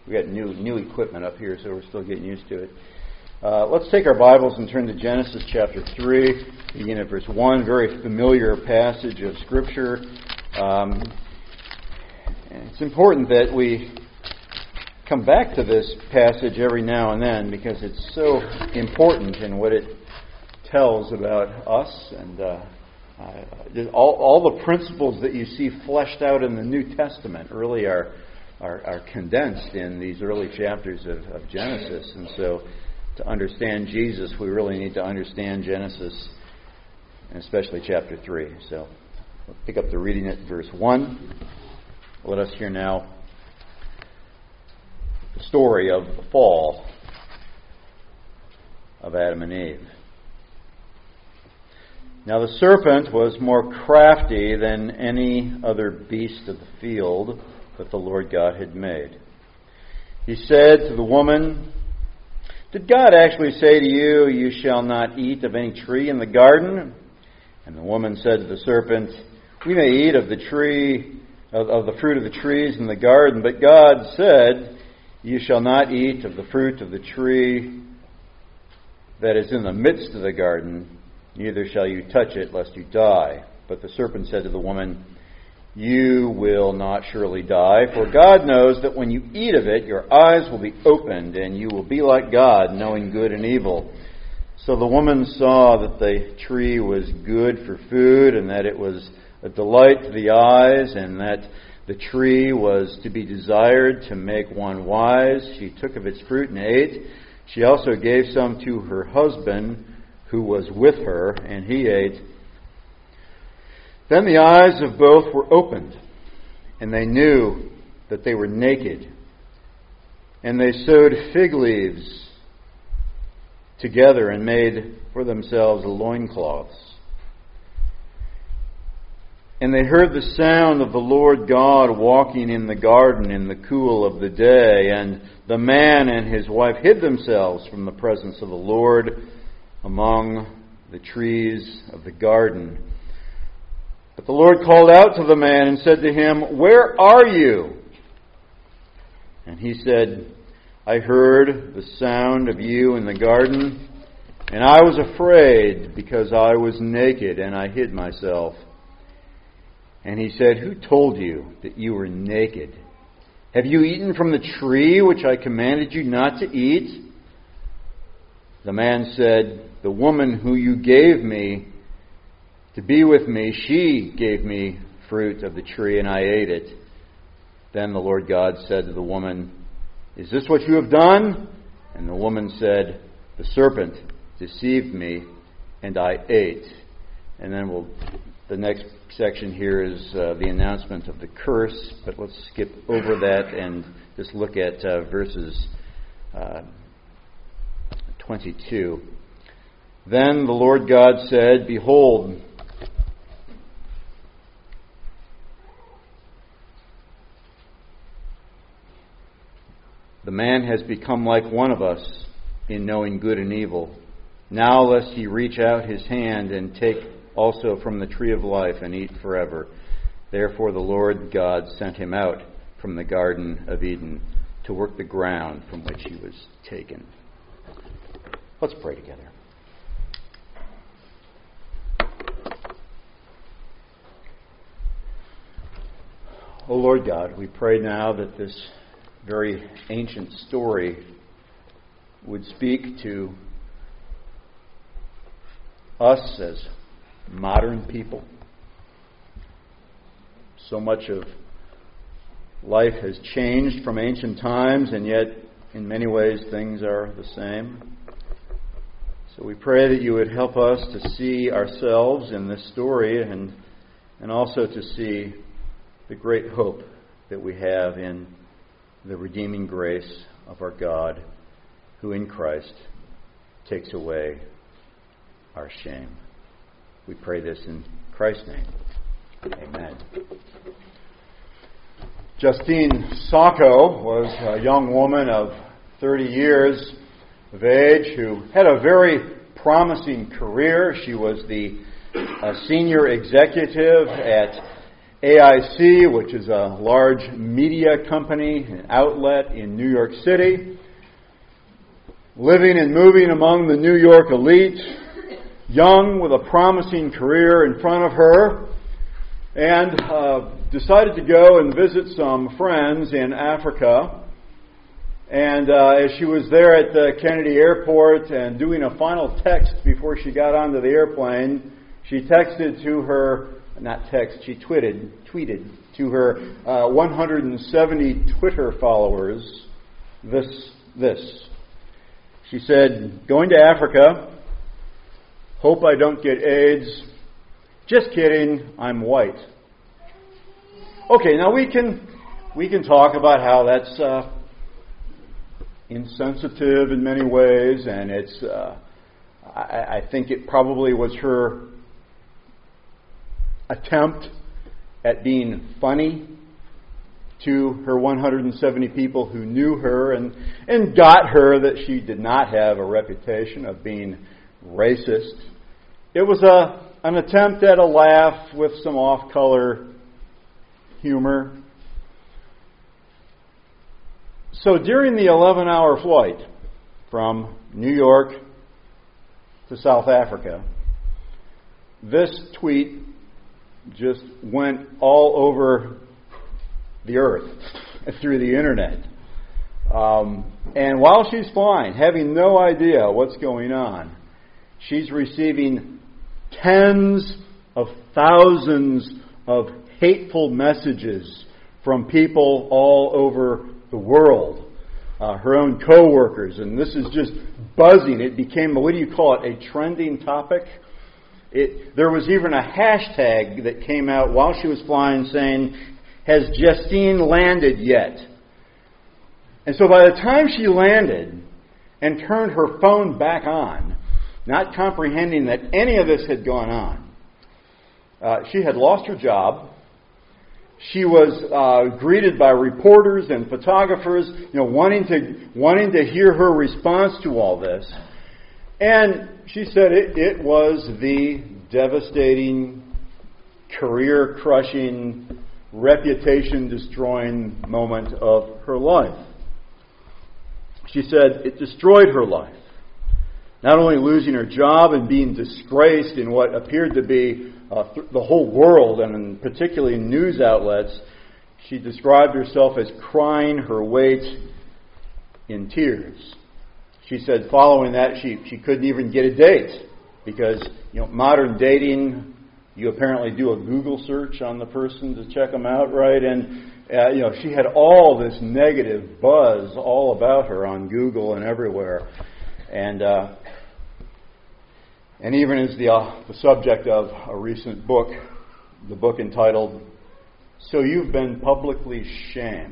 We got new equipment up here, so we're still getting used to it. Let's take our Bibles and turn to Genesis chapter 3, begin at verse 1. Very familiar passage of Scripture. It's important that we come back to this passage every now and then because it's so important in what it tells about us and all the principles that you see fleshed out in the New Testament really are condensed in these early chapters of Genesis. And so to understand Jesus, we really need to understand Genesis, and especially chapter 3. So we'll pick up the reading at verse 1. Let us hear now the story of the fall of Adam and Eve. Now the serpent was more crafty than any other beast of the field that the Lord God had made. He said to the woman, "Did God actually say to you, 'You shall not eat of any tree in the garden?' And the woman said to the serpent, 'We may eat of the tree of the fruit of the trees in the garden, but God said, You shall not eat of the fruit of the tree that is in the midst of the garden, neither shall you touch it, lest you die.' But the serpent said to the woman, 'You will not surely die, for God knows that when you eat of it, your eyes will be opened, and you will be like God, knowing good and evil.' So the woman saw that the tree was good for food, and that it was a delight to the eyes, and that the tree was to be desired to make one wise. She took of its fruit and ate. She also gave some to her husband, who was with her, and he ate. Then the eyes of both were opened, and they knew that they were naked. And they sewed fig leaves together and made for themselves loincloths. And they heard the sound of the Lord God walking in the garden in the cool of the day. And the man and his wife hid themselves from the presence of the Lord among the trees of the garden. But the Lord called out to the man and said to him, 'Where are you?' And he said, 'I heard the sound of you in the garden, and I was afraid because I was naked and I hid myself.' And he said, 'Who told you that you were naked? Have you eaten from the tree which I commanded you not to eat?' The man said, 'The woman who you gave me to be with me, she gave me fruit of the tree, and I ate it.' Then the Lord God said to the woman, 'Is this what you have done?' And the woman said, 'The serpent deceived me, and I ate.'" And then the next section here is the announcement of the curse, but let's skip over that and just look at verses 22. "Then the Lord God said, 'Behold, the man has become like one of us in knowing good and evil. Now lest he reach out his hand and take also from the tree of life and eat forever.' Therefore the Lord God sent him out from the Garden of Eden to work the ground from which he was taken." Let's pray together. O Lord God, we pray now that this very ancient story would speak to us as modern people. So much of life has changed from ancient times, and yet in many ways things are the same. So we pray that you would help us to see ourselves in this story and also to see the great hope that we have in the redeeming grace of our God, who in Christ takes away our shame. We pray this in Christ's name. Amen. Justine Sacco was a young woman of 30 years of age who had a very promising career. She was the senior executive at AIC, which is a large media company, an outlet in New York City, living and moving among the New York elite, young with a promising career in front of her, and decided to go and visit some friends in Africa. And as she was there at the Kennedy Airport and doing a final text before she got onto the airplane, she texted to her, she tweeted to her 170 Twitter followers this. She said, "Going to Africa, hope I don't get AIDS. Just kidding, I'm white." Okay, now we can talk about how that's insensitive in many ways, and it's I think it probably was her attempt at being funny to her 170 people who knew her and got her that she did not have a reputation of being racist. It was an attempt at a laugh with some off-color humor. So during the 11-hour flight from New York to South Africa, this tweet just went all over the earth through the internet. And while she's flying, having no idea what's going on, she's receiving tens of thousands of hateful messages from people all over the world, her own co-workers, and this is just buzzing. It became, what do you call it, a trending topic? There was even a hashtag that came out while she was flying saying, "Has Justine landed yet?" And so by the time she landed and turned her phone back on, not comprehending that any of this had gone on, she had lost her job. She was greeted by reporters and photographers, wanting to hear her response to all this. And she said it was the devastating, career-crushing, reputation-destroying moment of her life. She said it destroyed her life. Not only losing her job and being disgraced in what appeared to be the whole world, and particularly news outlets, she described herself as crying her weight in tears. She said following that she couldn't even get a date because modern dating, you apparently do a Google search on the person to check them out, right? And she had all this negative buzz all about her on Google and everywhere, and even as the subject of a recent book, the book entitled "So You've Been Publicly Shamed."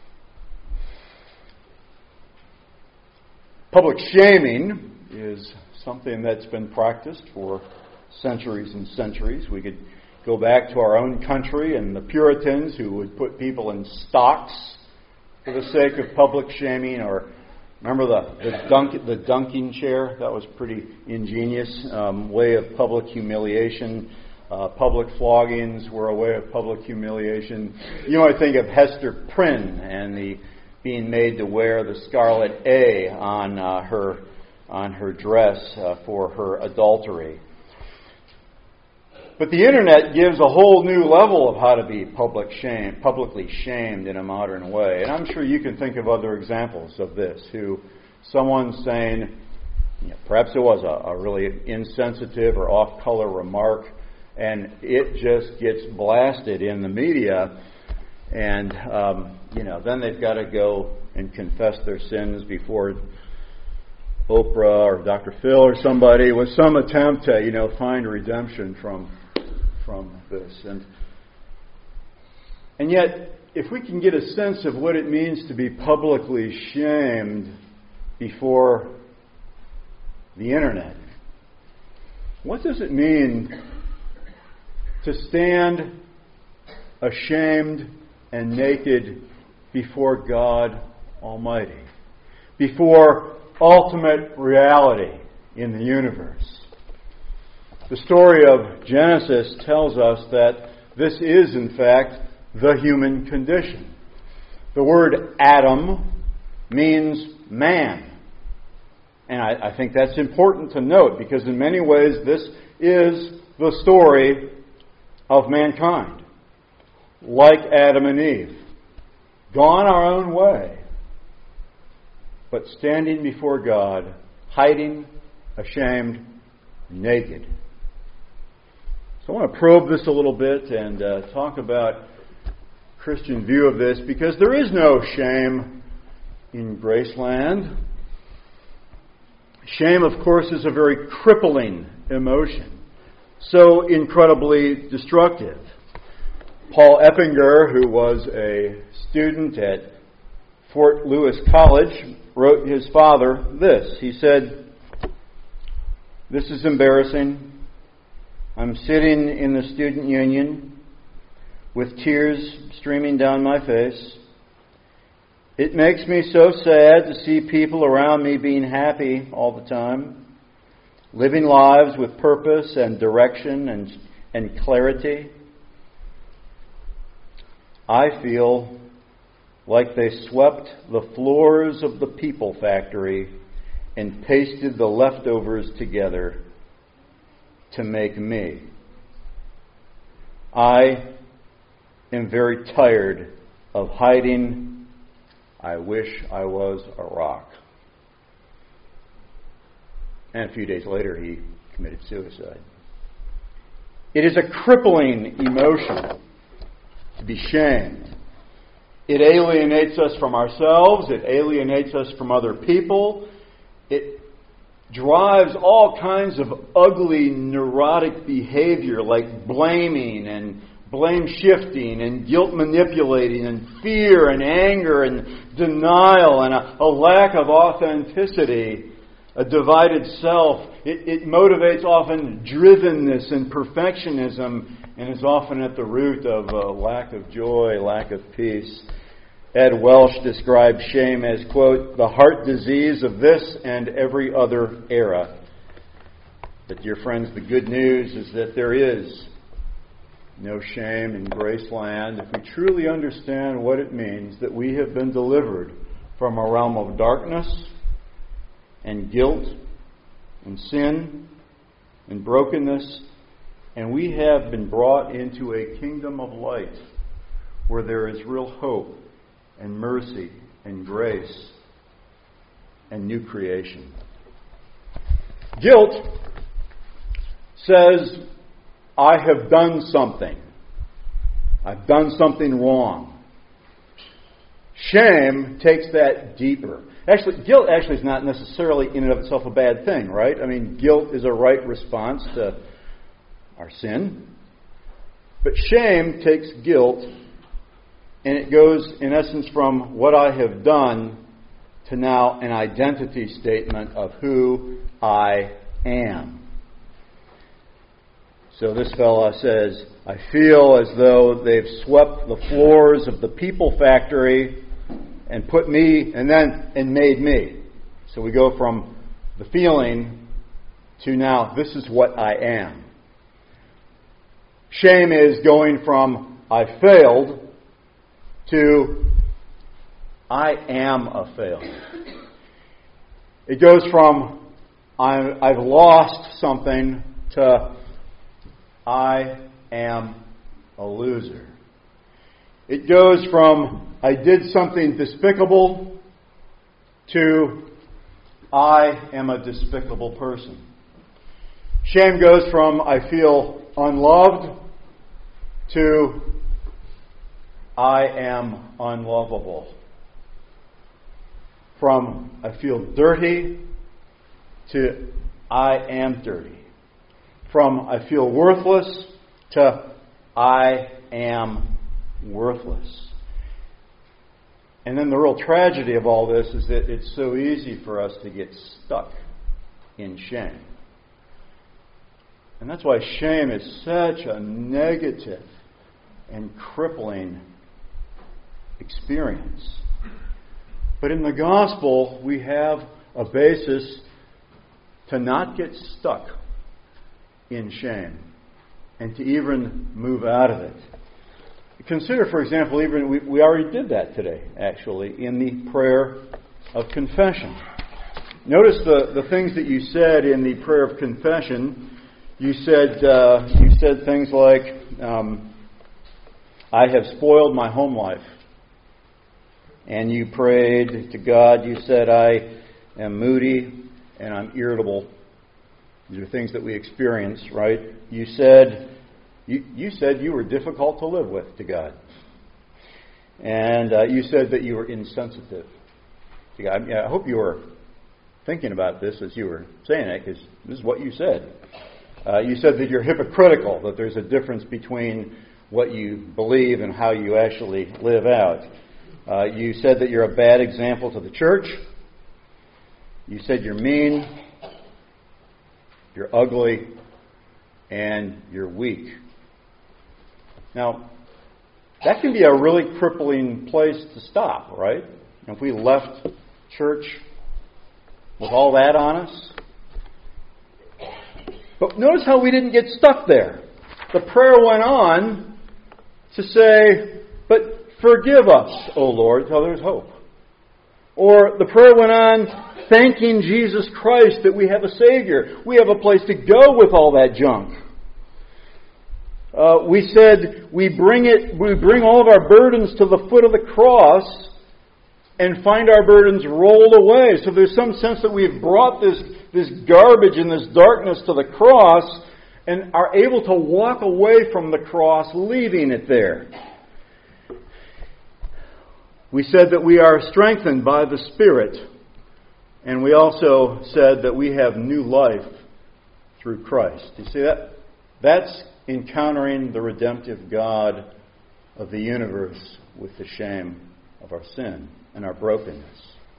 Public shaming is something that's been practiced for centuries and centuries. We could go back to our own country and the Puritans who would put people in stocks for the sake of public shaming, or remember the dunking chair? That was pretty ingenious way of public humiliation. Public floggings were a way of public humiliation. I think of Hester Prynne and the being made to wear the scarlet A on her dress for her adultery. But the internet gives a whole new level of how to be publicly shamed in a modern way. And I'm sure you can think of other examples of this, someone saying, perhaps it was a really insensitive or off-color remark, and it just gets blasted in the media. And, then they've got to go and confess their sins before Oprah or Dr. Phil or somebody with some attempt to, find redemption from this. And yet, if we can get a sense of what it means to be publicly shamed before the internet, what does it mean to stand ashamed and naked before God Almighty, before ultimate reality in the universe? The story of Genesis tells us that This is, in fact, the human condition. The word Adam means man. And I think that's important to note, because in many ways this is the story of mankind. Like Adam and Eve, gone our own way, but standing before God, hiding, ashamed, naked. So I want to probe this a little bit and talk about Christian view of this, because there is no shame in Graceland. Shame, of course, is a very crippling emotion, so incredibly destructive. Paul Eppinger, who was a student at Fort Lewis College, wrote his father this. He said, "This is embarrassing. I'm sitting in the student union with tears streaming down my face. It makes me so sad to see people around me being happy all the time, living lives with purpose and direction and clarity. I feel like they swept the floors of the people factory and pasted the leftovers together to make me. I am very tired of hiding. I wish I was a rock." And a few days later, he committed suicide. It is a crippling emotion to be shamed. It alienates us from ourselves. It alienates us from other people. It drives all kinds of ugly, neurotic behavior like blaming and blame shifting and guilt manipulating and fear and anger and denial and a lack of authenticity, a divided self. It motivates often drivenness and perfectionism, and is often at the root of a lack of joy, lack of peace. Ed Welsh described shame as, quote, "the heart disease of this and every other era." But dear friends, the good news is that there is no shame in Graceland if we truly understand what it means that we have been delivered from a realm of darkness and guilt and sin and brokenness, and we have been brought into a kingdom of light where there is real hope and mercy and grace and new creation. Guilt says, I have done something. I've done something wrong. Shame takes that deeper. Actually, guilt is not necessarily in and of itself a bad thing, right? I mean, guilt is a right response to our sin. But shame takes guilt, and it goes, in essence, from what I have done to now an identity statement of who I am. So this fella says, I feel as though they've swept the floors of the people factory and put me, and made me. So we go from the feeling to now, this is what I am. Shame is going from I failed to I am a failure. It goes from I've lost something to I am a loser. It goes from I did something despicable to I am a despicable person. Shame goes from I feel unloved to I am unlovable. From I feel dirty to I am dirty. From I feel worthless to I am worthless. And then the real tragedy of all this is that it's so easy for us to get stuck in shame. And that's why shame is such a negative and crippling experience. But in the gospel, we have a basis to not get stuck in shame and to even move out of it. Consider, for example, even we already did that today, actually, in the prayer of confession. Notice the things that you said in the prayer of confession. You said things like, I have spoiled my home life. And you prayed to God. You said, I am moody and I'm irritable. These are things that we experience, right? You said you were difficult to live with to God. And you said that you were insensitive to God. I hope you were thinking about this as you were saying it, because this is what you said. You said that you're hypocritical, that there's a difference between what you believe and how you actually live out. You said that you're a bad example to the church. You said you're mean, you're ugly, and you're weak. Now, that can be a really crippling place to stop, right? If we left church with all that on us. But notice how we didn't get stuck there. The prayer went on to say, but forgive us, O Lord, till there's hope. Or the prayer went on thanking Jesus Christ that we have a Savior. We have a place to go with all that junk. We said we bring all of our burdens to the foot of the cross and find our burdens rolled away. So there's some sense that we've brought this garbage and this darkness to the cross and are able to walk away from the cross, leaving it there. We said that we are strengthened by the Spirit, and we also said that we have new life through Christ. You see that? That's encountering the redemptive God of the universe with the shame of our sin and our brokenness.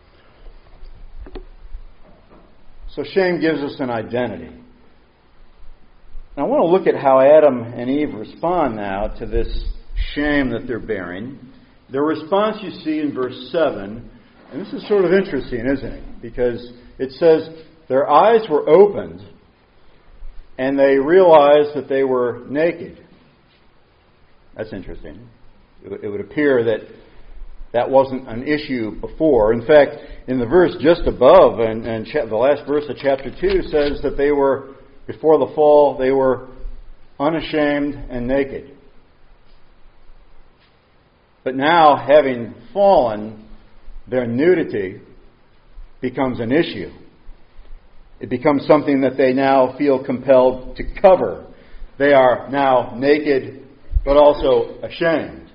So shame gives us an identity. Now I want to look at how Adam and Eve respond now to this shame that they're bearing. Their response you see in verse 7, and this is sort of interesting, isn't it? Because it says, their eyes were opened and they realized that they were naked. That's interesting. It would appear that wasn't an issue before. In fact, in the verse just above, and the last verse of chapter 2 says that they were, before the fall, they were unashamed and naked. But now, having fallen, their nudity becomes an issue. It becomes something that they now feel compelled to cover. They are now naked, but also ashamed.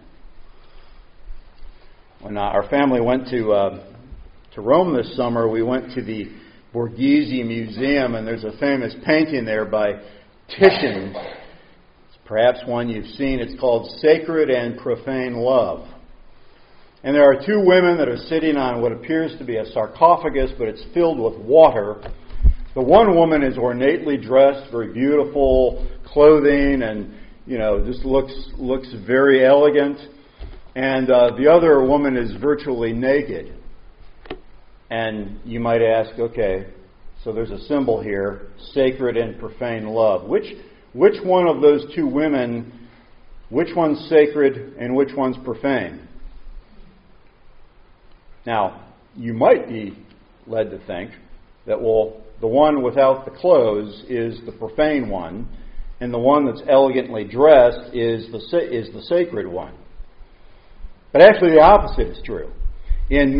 When our family went to Rome this summer, we went to the Borghese Museum, and there's a famous painting there by Titian. It's perhaps one you've seen. It's called Sacred and Profane Love. And there are two women that are sitting on what appears to be a sarcophagus, but it's filled with water. The one woman is ornately dressed, very beautiful clothing, and just looks very elegant. And the other woman is virtually naked. And you might ask, okay, so there's a symbol here, sacred and profane love. Which one of those two women, which one's sacred and which one's profane? Now, you might be led to think that, the one without the clothes is the profane one, and the one that's elegantly dressed is the sacred one. But actually the opposite is true. In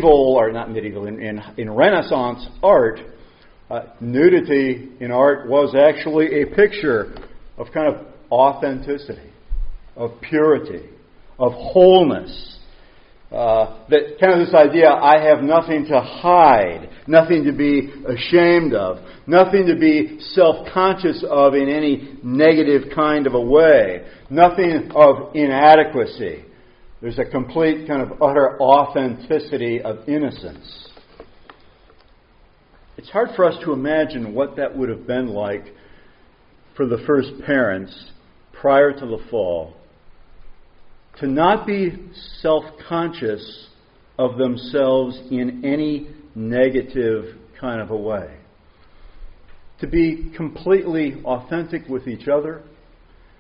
in Renaissance art, nudity in art was actually a picture of kind of authenticity, of purity, of wholeness. That kind of this idea, I have nothing to hide, nothing to be ashamed of, nothing to be self-conscious of in any negative kind of a way, nothing of inadequacy. There's a complete kind of utter authenticity of innocence. It's hard for us to imagine what that would have been like for the first parents prior to the fall, to not be self-conscious of themselves in any negative kind of a way. To be completely authentic with each other,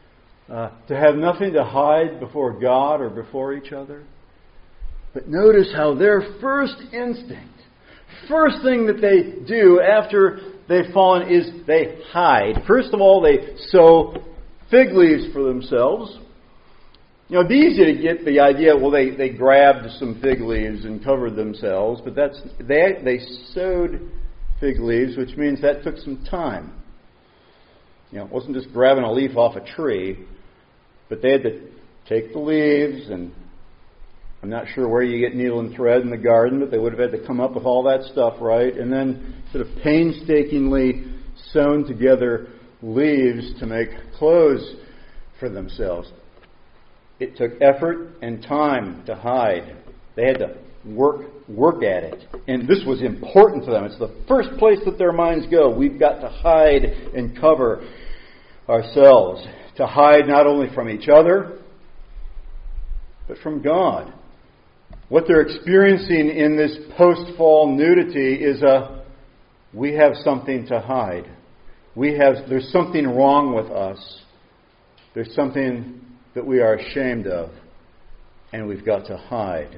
to have nothing to hide before God or before each other. But notice how their first instinct, first thing that they do after they've fallen is they hide. First of all, they sow fig leaves for themselves. You know, it'd be easy to get the idea, well, they grabbed some fig leaves and covered themselves, but they sowed fig leaves, which means that took some time. You know, it wasn't just grabbing a leaf off a tree, but they had to take the leaves, and I'm not sure where you get needle and thread in the garden, but they would have had to come up with all that stuff, right? And then sort of painstakingly sewn together leaves to make clothes for themselves. It took effort and time to hide. They had to work at it. And this was important to them. It's the first place that their minds go. We've got to hide and cover ourselves. To hide not only from each other, but from God. What they're experiencing in this post-fall nudity is we have something to hide. There's something wrong with us. There's something that we are ashamed of, and we've got to hide.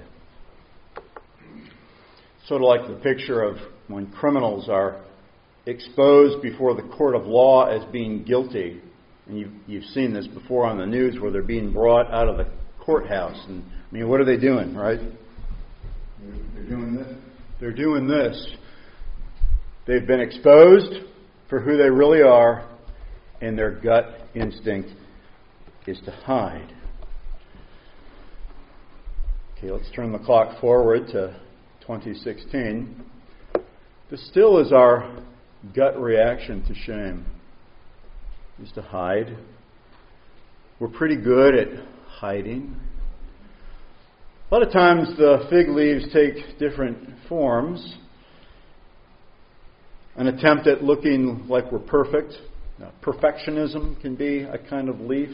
Sort of like the picture of when criminals are exposed before the court of law as being guilty. And you've seen this before on the news where they're being brought out of the courthouse. And I mean, what are they doing, right? They're doing this. They're doing this. They've been exposed for who they really are, and their gut instinct is to hide. Okay, let's turn the clock forward to 2016. This still is our gut reaction to shame, is to hide. We're pretty good at hiding. A lot of times the fig leaves take different forms. An attempt at looking like we're perfect. Perfectionism can be a kind of leaf.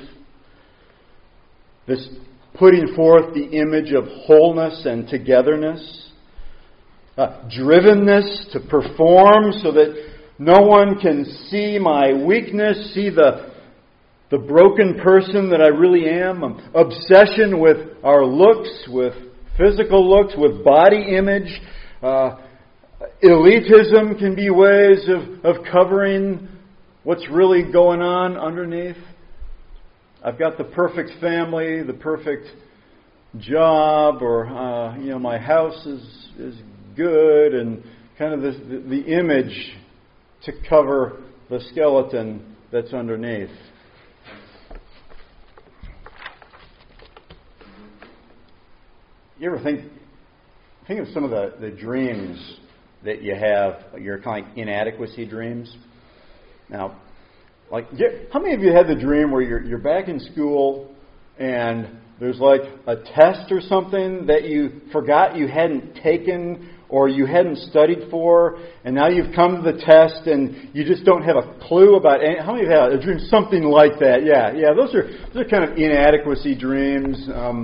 This putting forth the image of wholeness and togetherness. Drivenness to perform so that no one can see my weakness, see the broken person that I really am. Obsession with our looks, with physical looks, with body image. Elitism can be ways of covering what's really going on underneath. I've got the perfect family, the perfect job, or my house is good, and kind of the image to cover the skeleton that's underneath. You ever think of some of the dreams that you have, your kind of like inadequacy dreams? Now, how many of you had the dream where you're back in school and there's like a test or something that you forgot you hadn't taken or you hadn't studied for, and now you've come to the test and you just don't have a clue about any? How many of you had a dream something like that? Yeah. Those are kind of inadequacy dreams.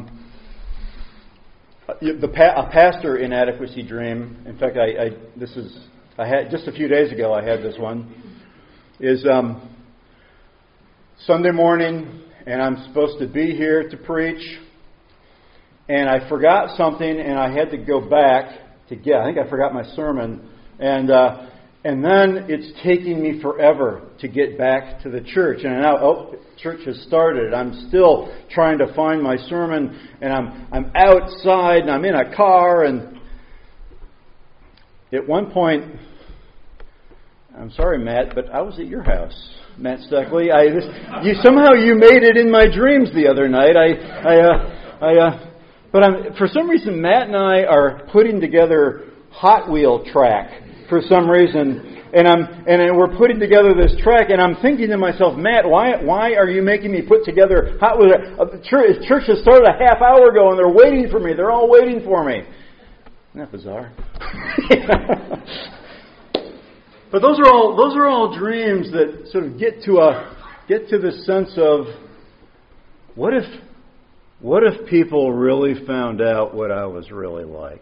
A pastor inadequacy dream. In fact, I had just a few days ago. I had this one. Is Sunday morning, and I'm supposed to be here to preach, and I forgot something, and I had to go back to get. I think I forgot my sermon, and then it's taking me forever to get back to the church. And now, church has started. I'm still trying to find my sermon, and I'm outside, and I'm in a car, and at one point, I'm sorry, Matt, but I was at your house, Matt Stuckley. Somehow you made it in my dreams the other night. For some reason, Matt and I are putting together Hot Wheel track for some reason, and we're putting together this track, and I'm thinking to myself, Matt, why are you making me put together Hot Wheel? Church has started a half hour ago, and they're waiting for me. They're all waiting for me. Isn't that bizarre? But those are all dreams that sort of get to the sense of what if people really found out what I was really like?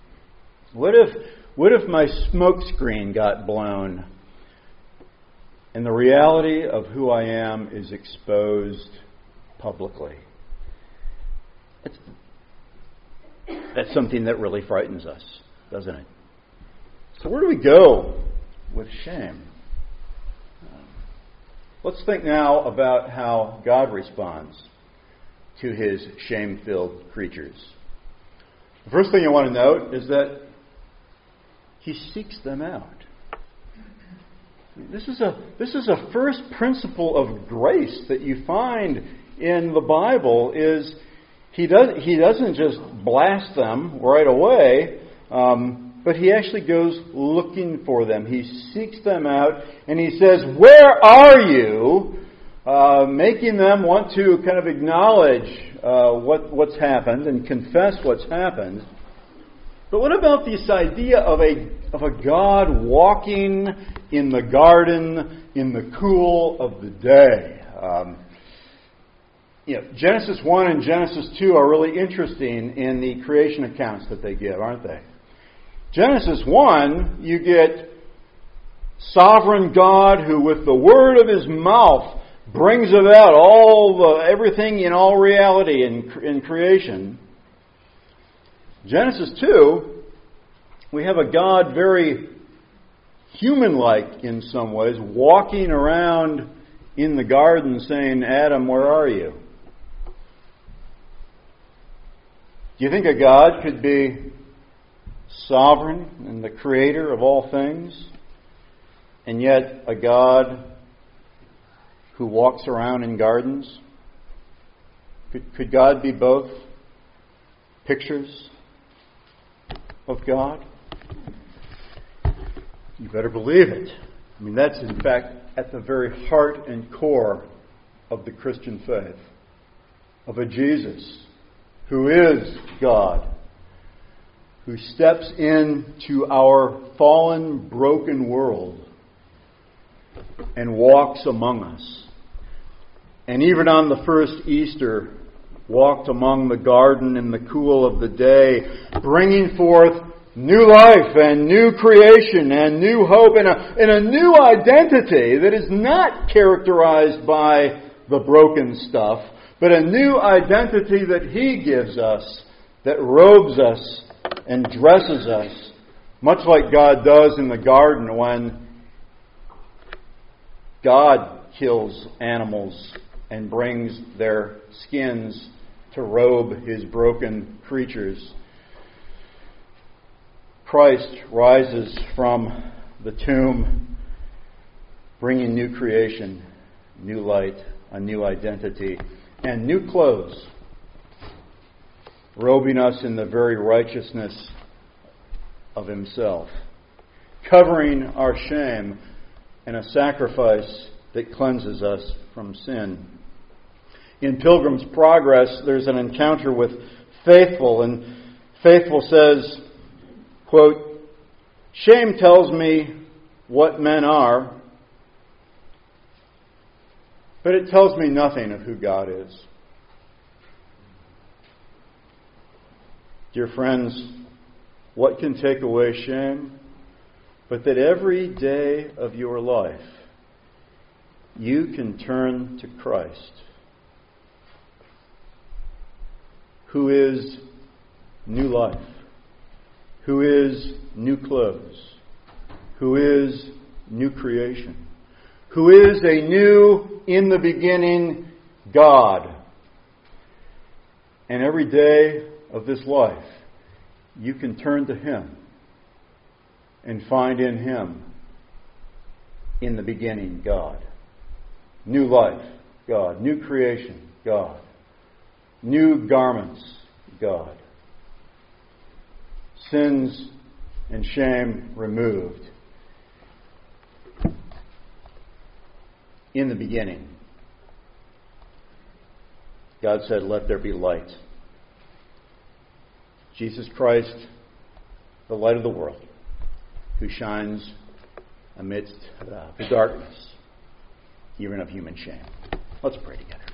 What if my smoke screen got blown and the reality of who I am is exposed publicly. That's something that really frightens us, doesn't it? So where do we go with shame? Let's think now about how God responds to His shame-filled creatures. The first thing you want to note is that He seeks them out. This is a first principle of grace that you find in the Bible. Is He doesn't just blast them right away, but He actually goes looking for them. He seeks them out, and He says, "Where are you?" Making them want to kind of acknowledge what's happened and confess what's happened. But what about this idea of a God walking in the garden in the cool of the day? Genesis 1 and Genesis 2 are really interesting in the creation accounts that they give, aren't they? Genesis 1, you get sovereign God who with the word of His mouth brings about everything in all reality in creation. Genesis 2, we have a God very human-like in some ways, walking around in the garden saying, "Adam, where are you?" Do you think a God could be sovereign and the creator of all things, and yet a God who walks around in gardens? Could God be both pictures of God? You better believe it. I mean, that's in fact at the very heart and core of the Christian faith, of a Jesus who is God, who steps into our fallen, broken world and walks among us. And even on the first Easter, walked among the garden in the cool of the day, bringing forth new life and new creation and new hope and a new identity that is not characterized by the broken stuff, but a new identity that He gives us, that robes us and dresses us, much like God does in the garden when God kills animals and brings their skins to robe His broken creatures. Christ rises from the tomb, bringing new creation, new light, a new identity, and new clothes, robing us in the very righteousness of Himself, covering our shame, and a sacrifice that cleanses us from sin. In Pilgrim's Progress, there's an encounter with Faithful, and Faithful says, quote, "Shame tells me what men are, but it tells me nothing of who God is." Dear friends, what can take away shame? But that every day of your life, you can turn to Christ, who is new life, who is new clothes, who is new creation, who is a new, in the beginning, God. And every day of this life, you can turn to Him and find in Him, in the beginning, God. New life, God. New creation, God. New garments, God. Sins and shame removed. In the beginning, God said, "Let there be light." Jesus Christ, the light of the world, who shines amidst the darkness, even of human shame. Let's pray together.